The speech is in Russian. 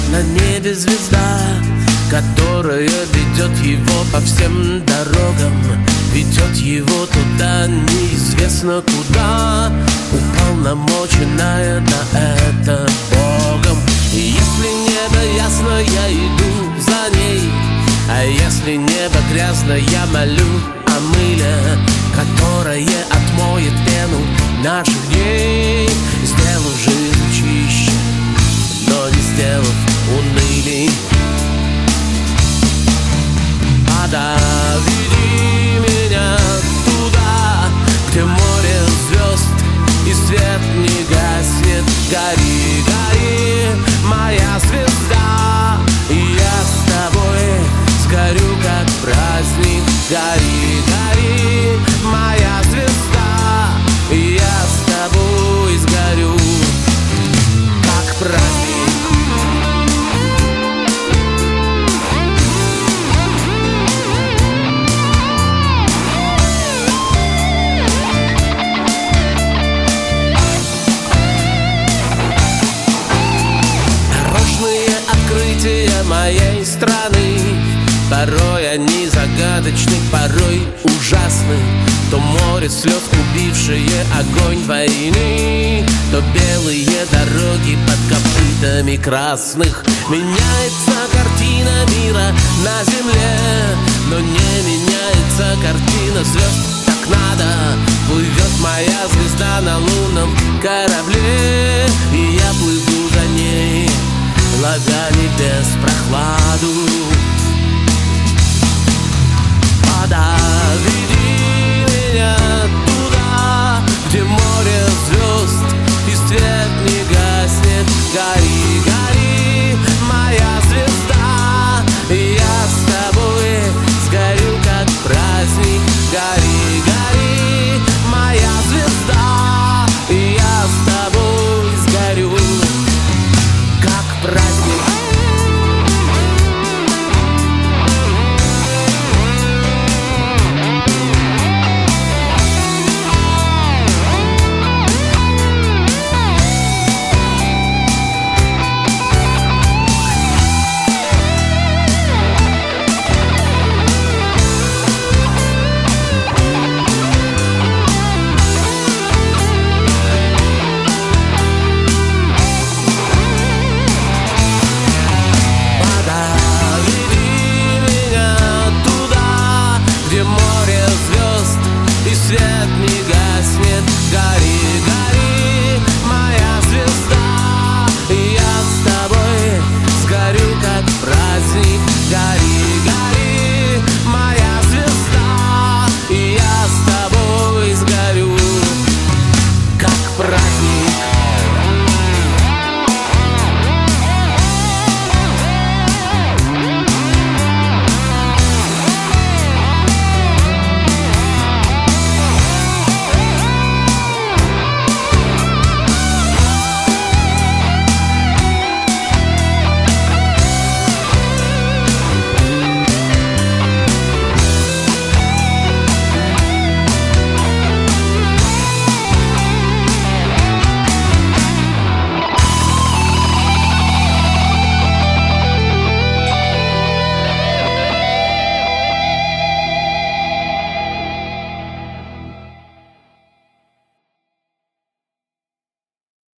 на небе звезда, которая ведет его по всем дорогам, ведет его туда, неизвестно куда, уполномоченная на это Богом. И если небо ясно, я иду за ней, а если небо грязно, я молю о мыле, которое отмоет пену наших дней, сделав жизнь чище, но не сделав унылей. Веди меня туда, где море звезд и свет не гаснет. Гори, гори, моя звезда, и я с тобой сгорю, как праздник. Гори, гори, моя звезда, и я с тобой сгорю, как праздник. Моей страны, порой они загадочны, порой ужасны. То море слез, убившее огонь войны, то белые дороги под копытами красных. Меняется картина мира на земле, но не меняется картина звезд. Так надо, плывет моя звезда на лунном корабле, и я плыву за ней, ловя небес прохладу.